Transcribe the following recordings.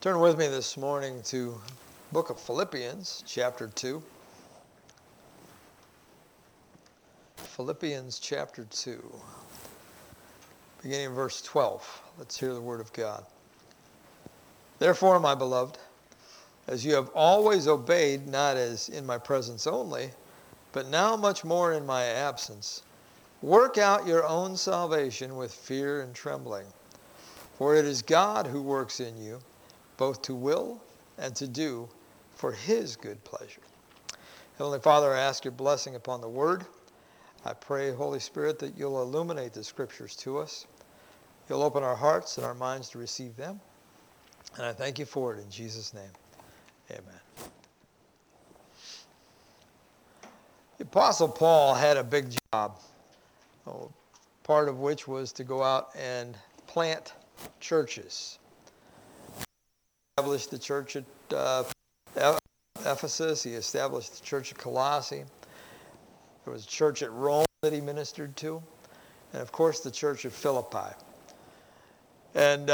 Turn with me this morning to book of Philippians, chapter 2. Philippians chapter 2, beginning in verse 12. Let's hear the word of God. Therefore, my beloved, as you have always obeyed, not as in my presence only, but now much more in my absence, work out your own salvation with fear and trembling. For it is God who works in you, both to will and to do for his good pleasure. Heavenly Father, I ask your blessing upon the word. I pray, Holy Spirit, that you'll illuminate the scriptures to us. You'll open our hearts and our minds to receive them. And I thank you for it in Jesus' name. Amen. The Apostle Paul had a big job, part of which was to go out and plant churches. He established the church at Ephesus. He established the church at Colossae. There was a church at Rome that he ministered to. And, of course, the church at Philippi. And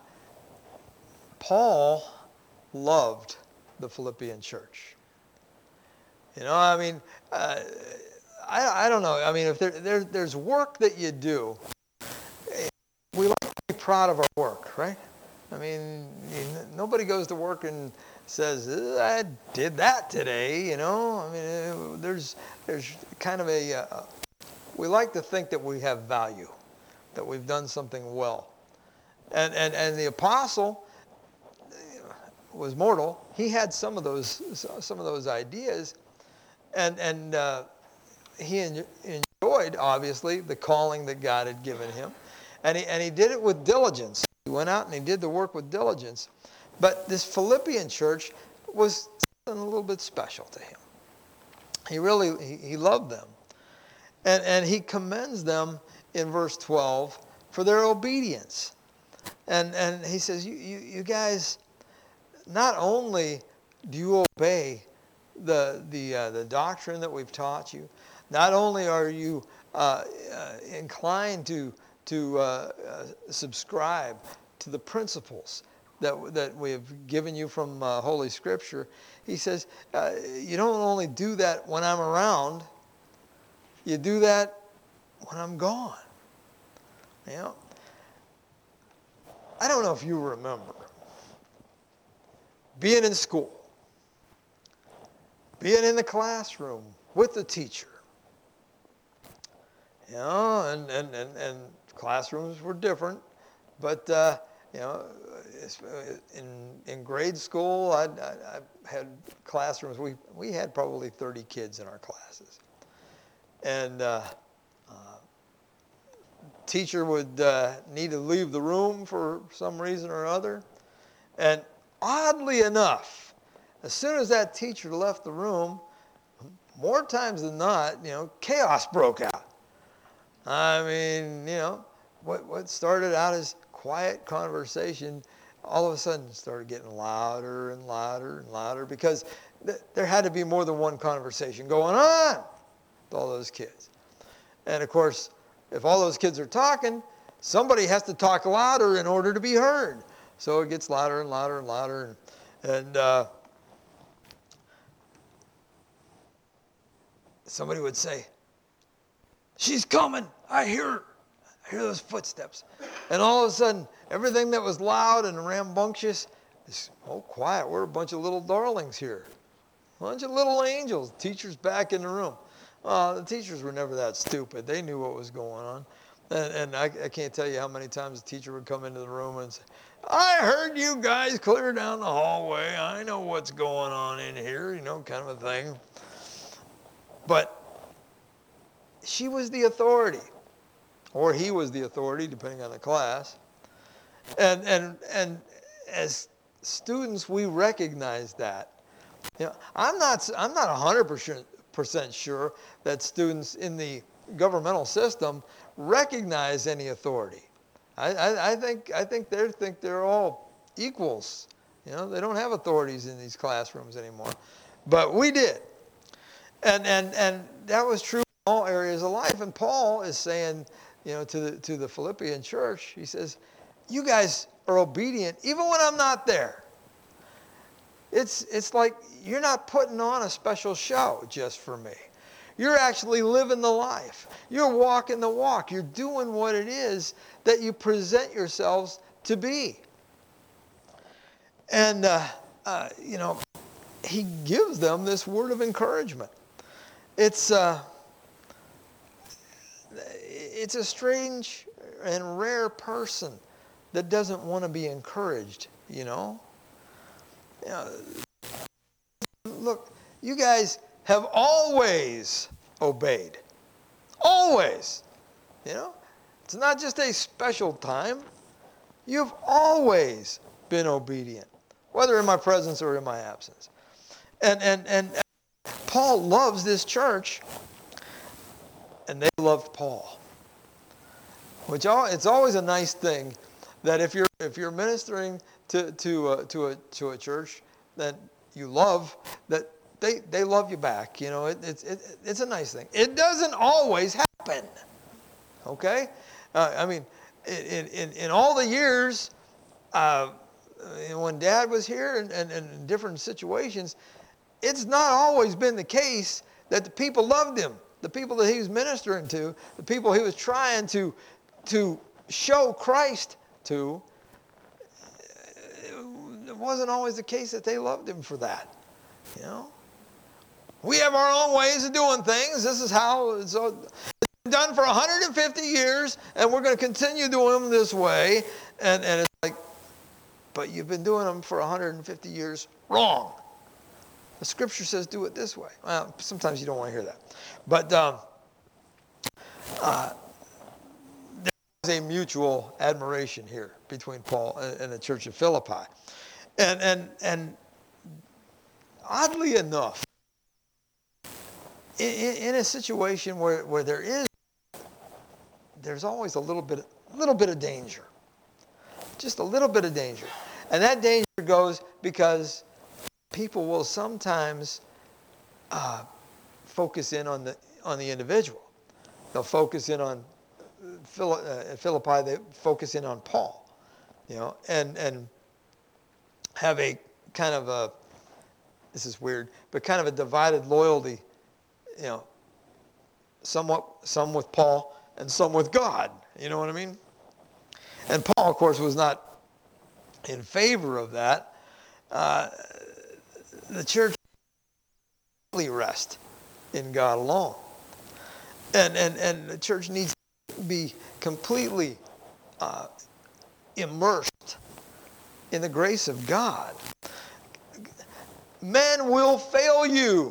Paul loved the Philippian church. You know, I mean, I don't know. I mean, if there's work that you do, we like to be proud of our work, right? I mean, nobody goes to work and says, I did that today, you know. I mean, there's kind of we like to think that we have value, that we've done something well. And the apostle was mortal. He had some of those ideas, and he enjoyed, obviously, the calling that God had given him. And he did it with diligence. He went out and he did the work with diligence. But this Philippian church was something a little bit special to him. He loved them. And he commends them in verse 12 for their obedience. And he says, you guys, not only do you obey the doctrine that we've taught you, not only are you inclined to subscribe to the principles that we have given you from Holy Scripture. He says, you don't only do that when I'm around, you do that when I'm gone. You know? I don't know if you remember being in school, being in the classroom with the teacher. You know, and classrooms were different, but you know, in grade school, I had classrooms. We had probably 30 kids in our classes, and teacher would need to leave the room for some reason or other, and oddly enough, as soon as that teacher left the room, more times than not, you know, chaos broke out. I mean, you know, what started out as quiet conversation all of a sudden started getting louder and louder and louder because there had to be more than one conversation going on with all those kids. And of course, if all those kids are talking, somebody has to talk louder in order to be heard. So it gets louder and louder and louder. And somebody would say, "She's coming. I hear her. I hear those footsteps." And all of a sudden, everything that was loud and rambunctious is, quiet. We're a bunch of little darlings here. A bunch of little angels. Teacher's back in the room. The teachers were never that stupid. They knew what was going on. And I can't tell you how many times the teacher would come into the room and say, "I heard you guys clear down the hallway. I know what's going on in here," you know, kind of a thing. But she was the authority. Or he was the authority, depending on the class. And as students, we recognize that. You know, I'm not 100% sure that students in the governmental system recognize any authority. I think they're all equals. You know, they don't have authorities in these classrooms anymore, but we did, and that was true in all areas of life. And Paul is saying, you know, to the Philippian church, he says, you guys are obedient even when I'm not there. It's like you're not putting on a special show just for me. You're actually living the life. You're walking the walk. You're doing what it is that you present yourselves to be. And, he gives them this word of encouragement. It's a strange and rare person that doesn't want to be encouraged, Look, you guys have always obeyed. Always. It's not just a special time. You've always been obedient, whether in my presence or in my absence. And Paul loves this church, and they loved Paul. It's always a nice thing that if you're ministering to a church that you love, that they love you back. It's a nice thing. It doesn't always happen. Okay, in all the years when Dad was here and in different situations, it's not always been the case that the people loved him. The people that he was ministering to, the people he was trying to show Christ to, it wasn't always the case that they loved him for that. We have our own ways of doing things. This is how it's done for 150 years, and we're going to continue doing them this way. And it's like, but you've been doing them for 150 years wrong. The Scripture says do it this way. Well, sometimes you don't want to hear that. But there's a mutual admiration here between Paul and the church of Philippi. And oddly enough, in a situation where there's always a little bit of danger. Just a little bit of danger. And that danger goes because people will sometimes focus in on the individual. They'll focus in on Philippi. They focus in on Paul, and have a kind of a, this is weird, but kind of a divided loyalty. Some with Paul and some with God. You know what I mean? And Paul, of course, was not in favor of that. The church really rests in God alone. And the church needs to be completely immersed in the grace of God. Men will fail you.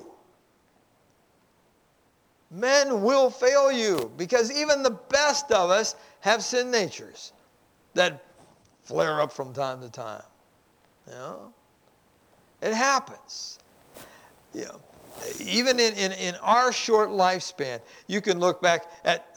Men will fail you because even the best of us have sin natures that flare up from time to time. It happens. Even in our short lifespan, you can look back at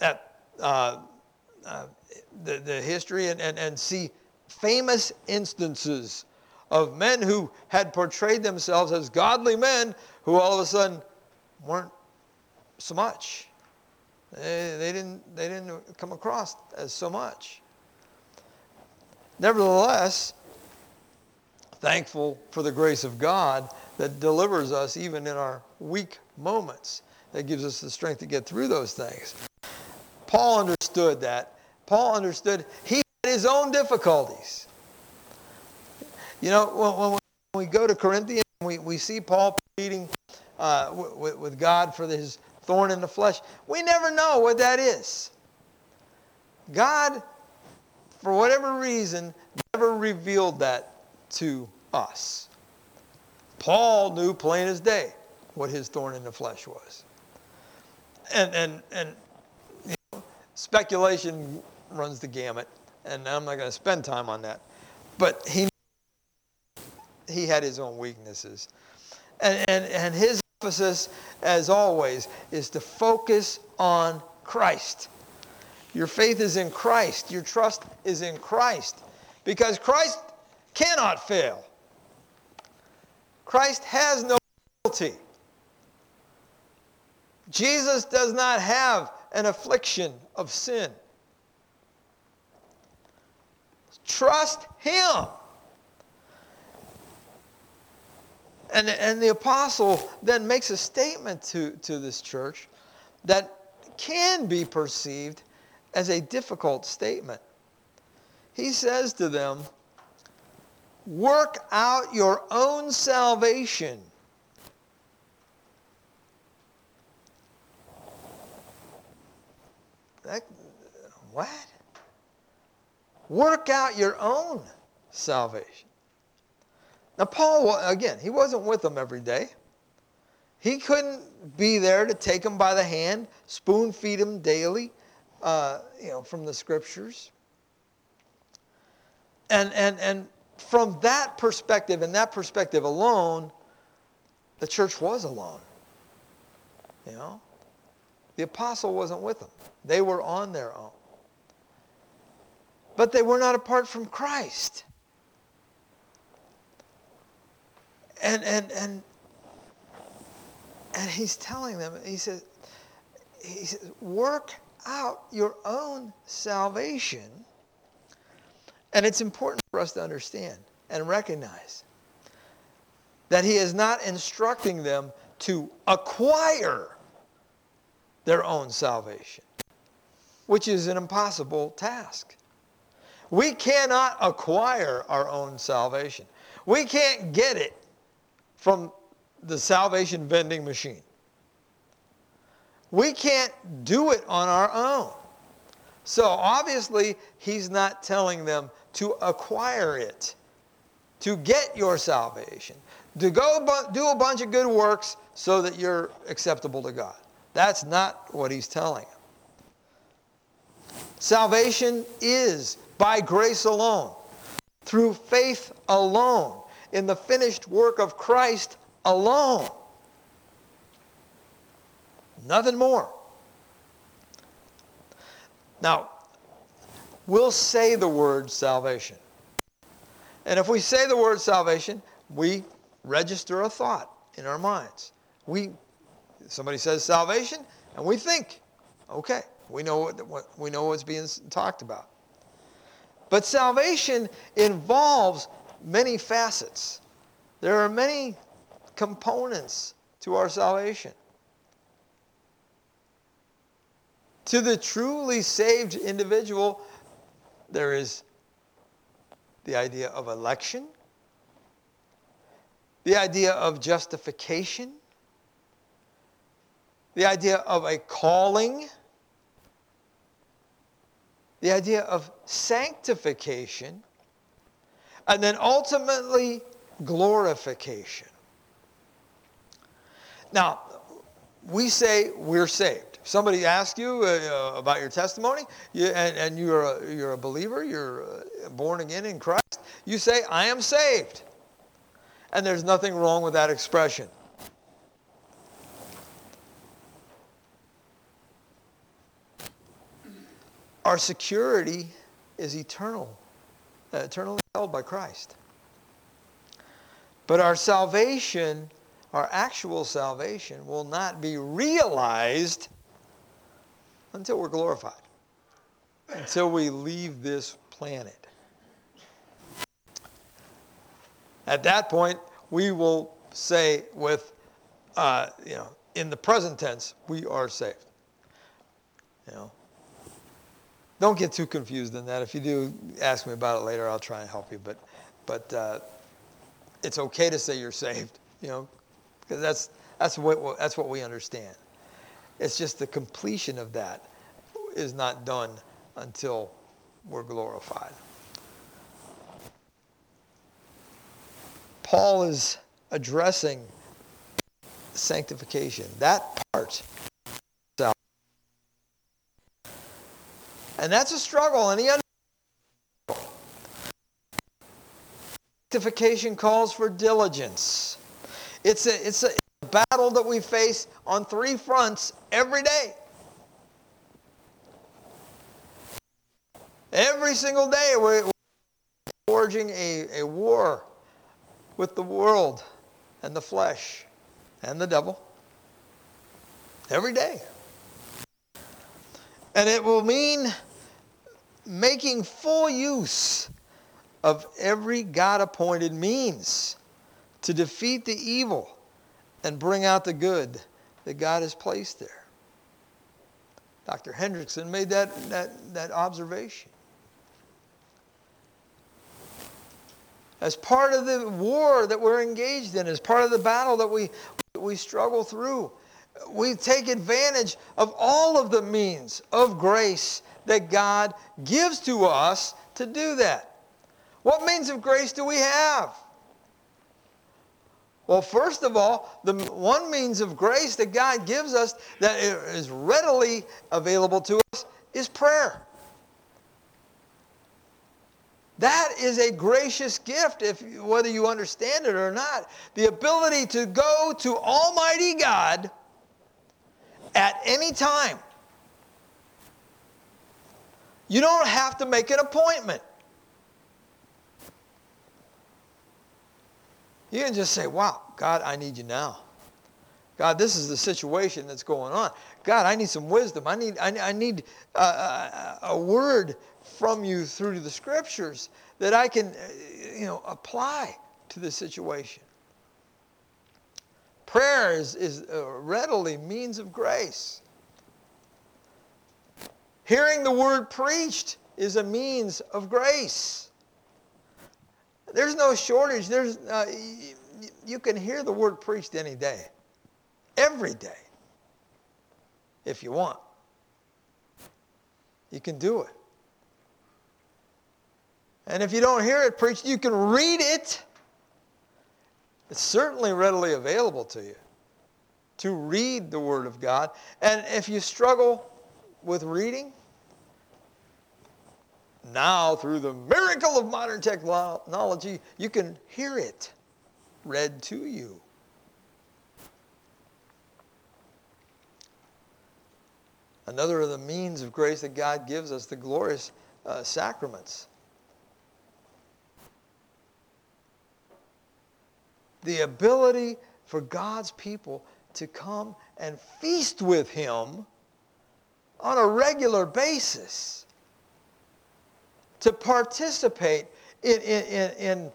the history and see famous instances of men who had portrayed themselves as godly men who all of a sudden weren't so much. They didn't come across as so much. Nevertheless, thankful for the grace of God that delivers us even in our weak moments, that gives us the strength to get through those things. Paul understood that. Paul understood he had his own difficulties. When we go to Corinthians, we see Paul pleading with God for his thorn in the flesh. We never know what that is. God, for whatever reason, never revealed that to us. Paul knew plain as day what his thorn in the flesh was. And speculation runs the gamut, and I'm not going to spend time on that. But he had his own weaknesses. And his emphasis, as always, is to focus on Christ. Your faith is in Christ. Your trust is in Christ. Because Christ cannot fail. Christ has no penalty. Jesus does not have an affliction of sin. Trust Him. And the apostle then makes a statement to this church that can be perceived as a difficult statement. He says to them, work out your own salvation. What? Work out your own salvation. Now, Paul, again, he wasn't with them every day. He couldn't be there to take them by the hand, spoon feed them daily, from the scriptures. And from that perspective, and that perspective alone, the church was alone. The apostle wasn't with them. They were on their own. But they were not apart from Christ. And he's telling them, he says, work out your own salvation. And it's important for us to understand and recognize that he is not instructing them to acquire their own salvation, which is an impossible task. We cannot acquire our own salvation. We can't get it from the salvation vending machine. We can't do it on our own. So obviously, he's not telling them to acquire it, to get your salvation, to go do a bunch of good works so that you're acceptable to God. That's not what he's telling them. Salvation is by grace alone, through faith alone, in the finished work of Christ alone. Nothing more. Now, we'll say the word salvation. And if we say the word salvation, we register a thought in our minds. Somebody says salvation, and we think, okay, we know what's being talked about. But salvation involves many facets. There are many components to our salvation. To the truly saved individual, there is the idea of election, the idea of justification, the idea of a calling, the idea of sanctification, and then ultimately glorification. Now, we say we're saved. If somebody asks you about your testimony, and you're a believer, you're born again in Christ, you say, I am saved. And there's nothing wrong with that expression. Our security is eternally held by Christ. But our salvation, our actual salvation, will not be realized until we're glorified, until we leave this planet. At that point, we will say with, in the present tense, we are saved. Don't get too confused in that. If you do, ask me about it later. I'll try and help you. But it's okay to say you're saved, because that's what we understand. It's just the completion of that is not done until we're glorified. Paul is addressing sanctification, that part. And that's a struggle, and he understands. Sanctification calls for diligence. It's a battle that we face on three fronts every day. Every single day we're forging a war with the world and the flesh and the devil. Every day. And it will mean making full use of every God-appointed means to defeat the evil and bring out the good that God has placed there. Dr. Hendrickson made that observation. As part of the war that we're engaged in, as part of the battle that we struggle through, we take advantage of all of the means of grace that God gives to us to do that. What means of grace do we have? Well, first of all, the one means of grace that God gives us that is readily available to us is prayer. That is a gracious gift, whether you understand it or not. The ability to go to Almighty God at any time. You don't have to make an appointment. You can just say, wow, God, I need you now. God, this is the situation that's going on. God, I need some wisdom. I need a word from you through the Scriptures that I can apply to the situation. Prayer is readily means of grace. Hearing the word preached is a means of grace. There's no shortage. You can hear the word preached any day, every day, if you want. You can do it. And if you don't hear it preached, you can read it. It's certainly readily available to you to read the Word of God. And if you struggle with reading, now through the miracle of modern technology, you can hear it read to you. Another of the means of grace that God gives us, the glorious sacraments. The ability for God's people to come and feast with Him on a regular basis. To participate in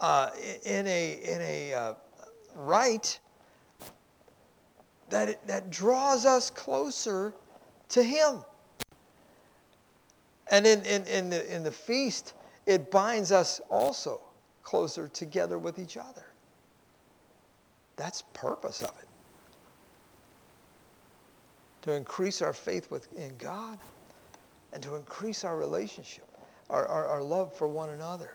a rite that draws us closer to Him. And in the feast, it binds us also closer together with each other. That's the purpose of it. To increase our faith in God and to increase our relationship, our love for one another.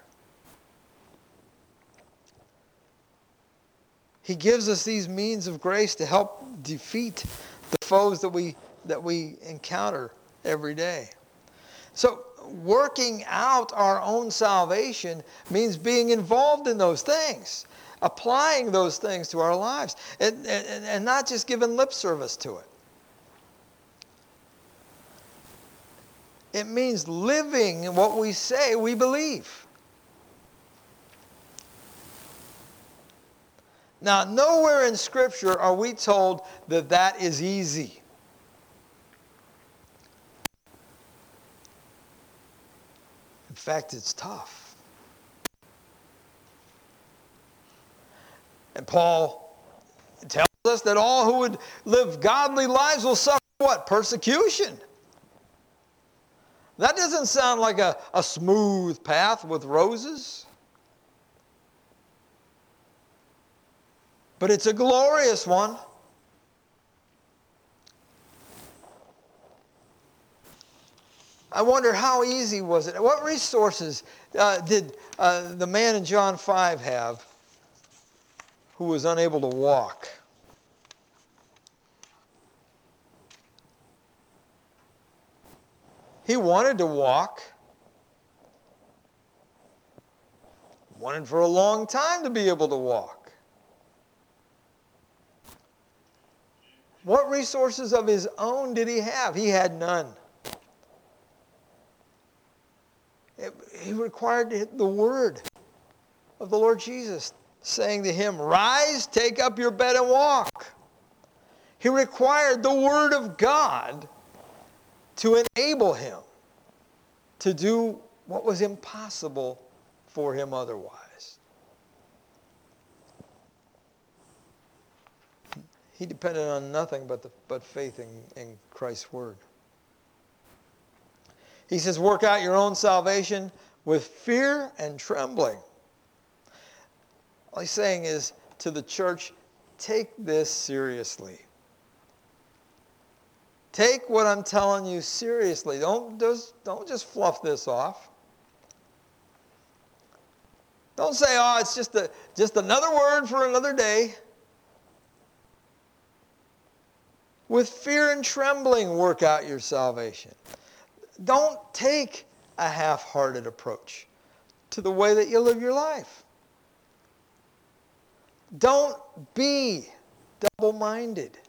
He gives us these means of grace to help defeat the foes that we encounter every day. So working out our own salvation means being involved in those things, applying those things to our lives, and not just giving lip service to it. It means living what we say we believe. Now, nowhere in Scripture are we told that is easy. In fact, it's tough. And Paul tells us that all who would live godly lives will suffer what? Persecution. That doesn't sound like a smooth path with roses. But it's a glorious one. I wonder how easy was it? What resources did the man in John 5 have who was unable to walk? He wanted to walk. Wanted for a long time to be able to walk. What resources of his own did he have? He had none. He required the word of the Lord Jesus, saying to him, "Rise, take up your bed and walk." He required the word of God to enable him to do what was impossible for him otherwise. He depended on nothing but faith in Christ's word. He says, work out your own salvation with fear and trembling. All he's saying is to the church, take this seriously. Take what I'm telling you seriously. Don't just fluff this off. Don't say, oh, it's just another word for another day. With fear and trembling, work out your salvation. Don't take a half-hearted approach to the way that you live your life. Don't be double-minded.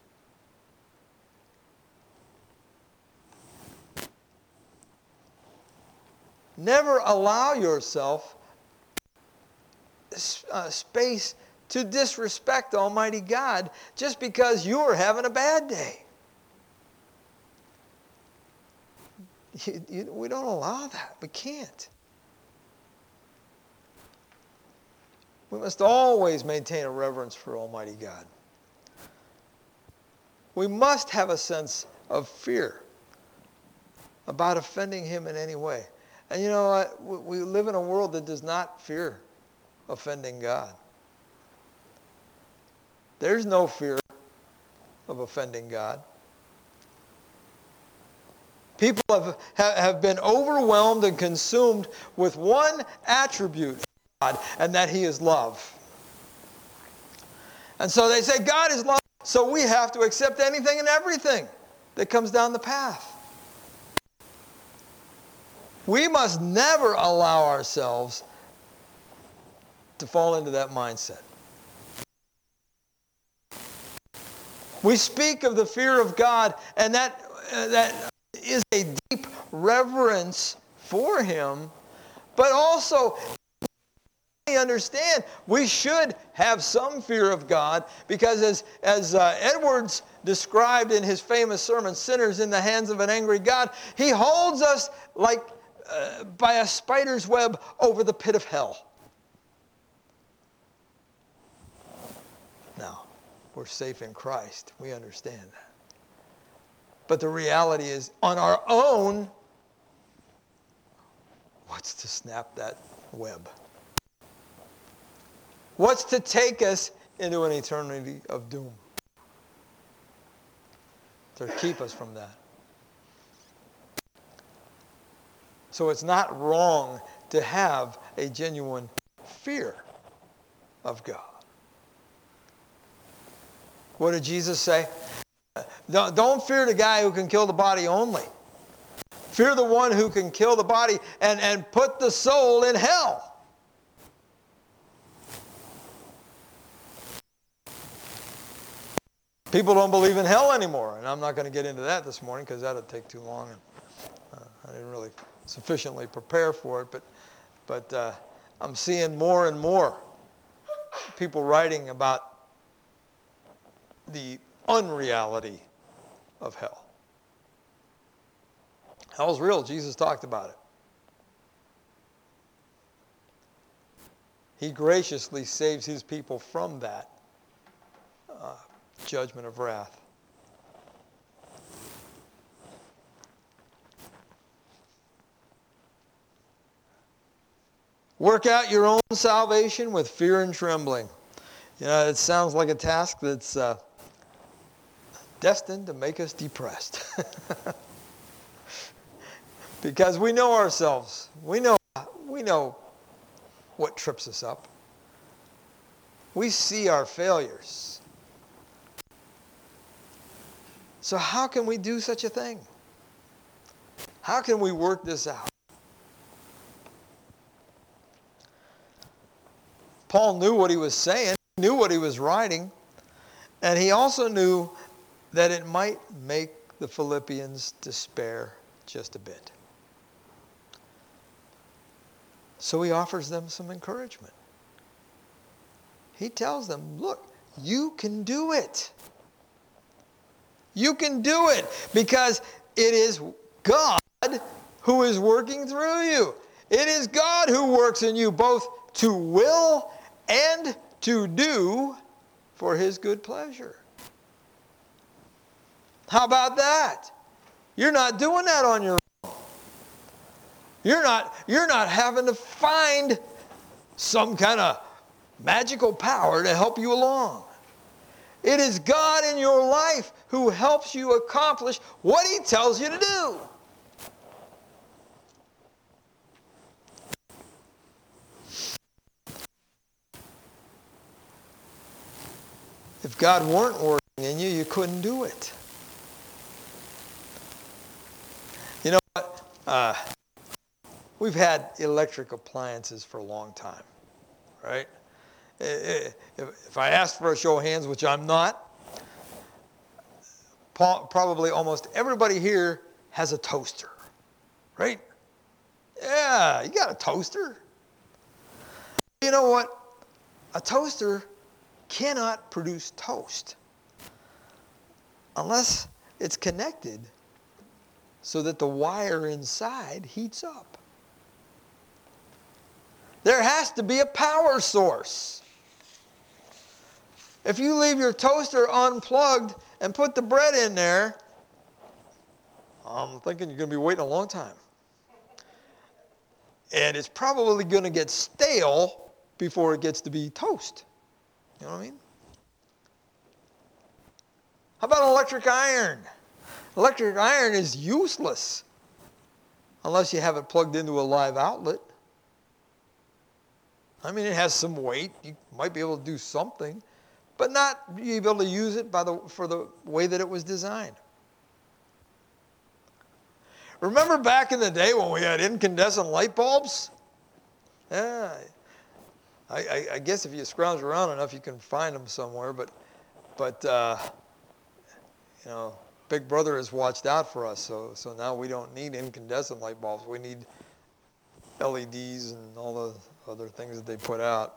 Never allow yourself space to disrespect Almighty God just because you're having a bad day. We don't allow that. We can't. We must always maintain a reverence for Almighty God. We must have a sense of fear about offending Him in any way. And you know what? We live in a world that does not fear offending God. There's no fear of offending God. People have been overwhelmed and consumed with one attribute of God, and that He is love. And so they say, God is love, so we have to accept anything and everything that comes down the path. We must never allow ourselves to fall into that mindset. We speak of the fear of God, and that is a deep reverence for Him, but also we understand we should have some fear of God, because as Edwards described in his famous sermon, Sinners in the Hands of an Angry God, he holds us like by a spider's web over the pit of hell. Now, we're safe in Christ. We understand that. But the reality is, on our own, what's to snap that web? What's to take us into an eternity of doom? To keep us from that. So it's not wrong to have a genuine fear of God. What did Jesus say? Don't fear the guy who can kill the body only. Fear the one who can kill the body and put the soul in hell. People don't believe in hell anymore, and I'm not going to get into that this morning because that would take too long. And I didn't really sufficiently prepare for it, but I'm seeing more and more people writing about the unreality of hell. Hell's real. Jesus talked about it. He graciously saves His people from that judgment of wrath. Work out your own salvation with fear and trembling. You know, it sounds like a task that's destined to make us depressed. Because we know ourselves. We know what trips us up. We see our failures. So how can we do such a thing? How can we work this out? Paul knew what he was saying, knew what he was writing, and he also knew that it might make the Philippians despair just a bit. So he offers them some encouragement. He tells them, look, you can do it. You can do it because it is God who is working through you. It is God who works in you both to will and to do for His good pleasure. How about that? You're not doing that on your own. You're not having to find some kind of magical power to help you along. It is God in your life who helps you accomplish what He tells you to do. If God weren't working in you, you couldn't do it. You know what? We've had electric appliances for a long time, right? If I asked for a show of hands, which I'm not, probably almost everybody here has a toaster, right? Yeah, you got a toaster. You know what? A toaster cannot produce toast unless it's connected so that the wire inside heats up. There has to be a power source. If you leave your toaster unplugged and put the bread in there, I'm thinking you're going to be waiting a long time. And it's probably going to get stale before it gets to be toast. You know what I mean? How about an electric iron? Electric iron is useless unless you have it plugged into a live outlet. I mean, it has some weight. You might be able to do something, but not be able to use it for the way that it was designed. Remember back in the day when we had incandescent light bulbs? Yeah. I guess if you scrounge around enough, you can find them somewhere. But you know, Big Brother has watched out for us. So now we don't need incandescent light bulbs. We need LEDs and all the other things that they put out.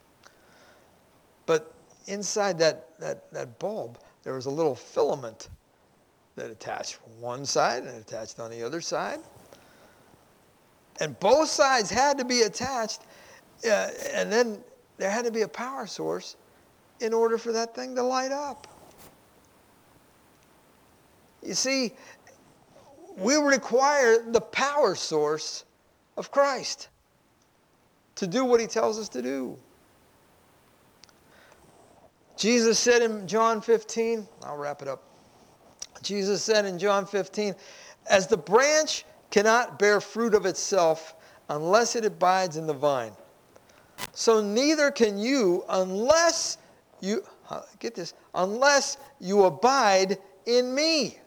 But inside that bulb, there was a little filament that attached from one side and attached on the other side. And both sides had to be attached. And then there had to be a power source in order for that thing to light up. You see, we require the power source of Christ to do what He tells us to do. Jesus said in John 15, I'll wrap it up. Jesus said in John 15, as the branch cannot bear fruit of itself unless it abides in the vine, so neither can you unless you abide in me.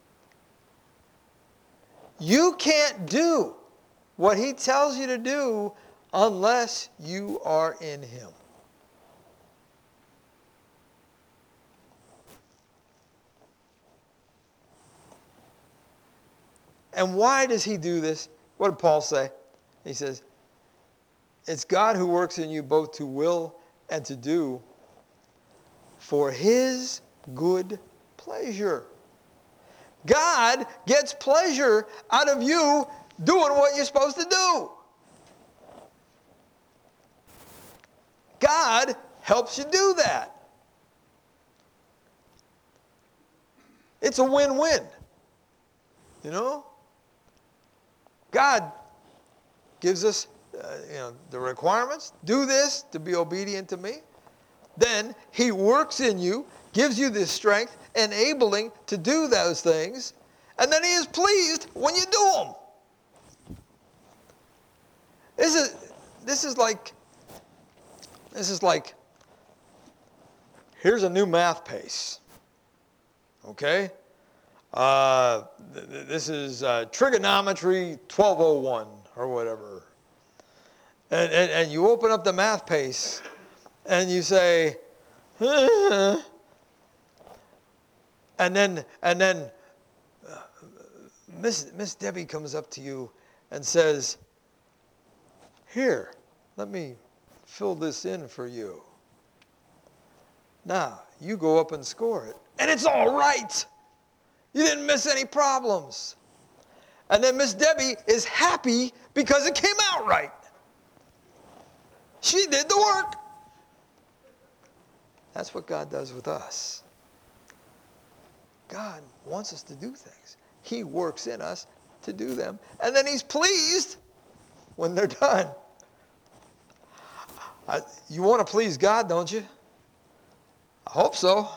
You can't do what He tells you to do unless you are in Him. And why does He do this? What did Paul say? He says, it's God who works in you both to will and to do for His good pleasure. God gets pleasure out of you doing what you're supposed to do. God helps you do that. It's a win-win. You know? God gives us the requirements. Do this to be obedient to me. Then He works in you, gives you this strength, enabling to do those things. And then He is pleased when you do them. This is like, here's a new math pace. Okay? This is trigonometry 1201 or whatever. And you open up the math pace and you say, and then Miss Debbie comes up to you and says, here, let me fill this in for you. Now, you go up and score it. And it's all right. You didn't miss any problems. And then Miss Debbie is happy because it came out right. She did the work. That's what God does with us. God wants us to do things. He works in us to do them. And then he's pleased when they're done. You want to please God, don't you? I hope so.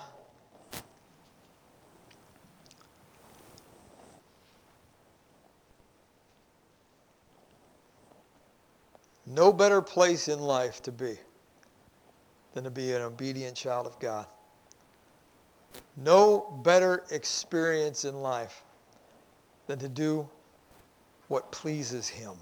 No better place in life to be than to be an obedient child of God. No better experience in life than to do what pleases him.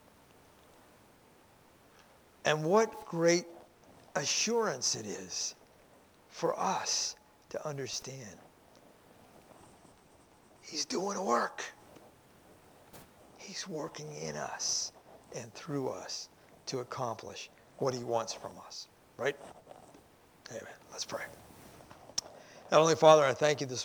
And what great assurance it is for us to understand. He's doing a work. He's working in us and through us to accomplish what he wants from us. Right? Amen. Let's pray. Heavenly Father, I thank you this